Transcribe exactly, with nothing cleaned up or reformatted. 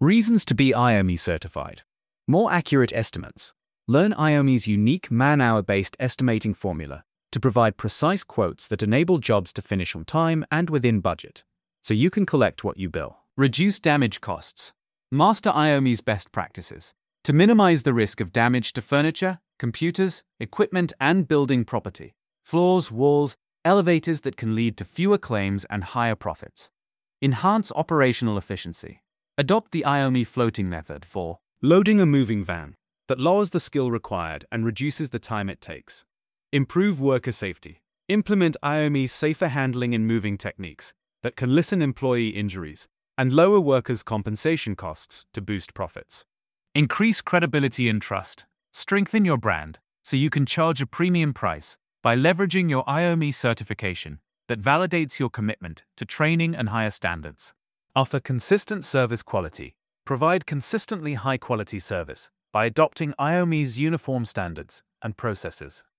Reasons to be I O M E certified. More accurate estimates. Learn I O M E's unique man-hour-based estimating formula to provide precise quotes that enable jobs to finish on time and within budget, so you can collect what you bill. Reduce damage costs. Master I O M E's best practices to minimize the risk of damage to furniture, computers, equipment, and building property. Floors, walls, elevators that can lead to fewer claims and higher profits. Enhance operational efficiency. Adopt the I O M E floating method for loading a moving van that lowers the skill required and reduces the time it takes. Improve worker safety. Implement I O M E's safer handling and moving techniques that can lessen employee injuries and lower workers' compensation costs to boost profits. Increase credibility and trust. Strengthen your brand so you can charge a premium price by leveraging your I O M E certification that validates your commitment to training and higher standards. Offer consistent service quality. Provide consistently high-quality service by adopting I O M E's uniform standards and processes.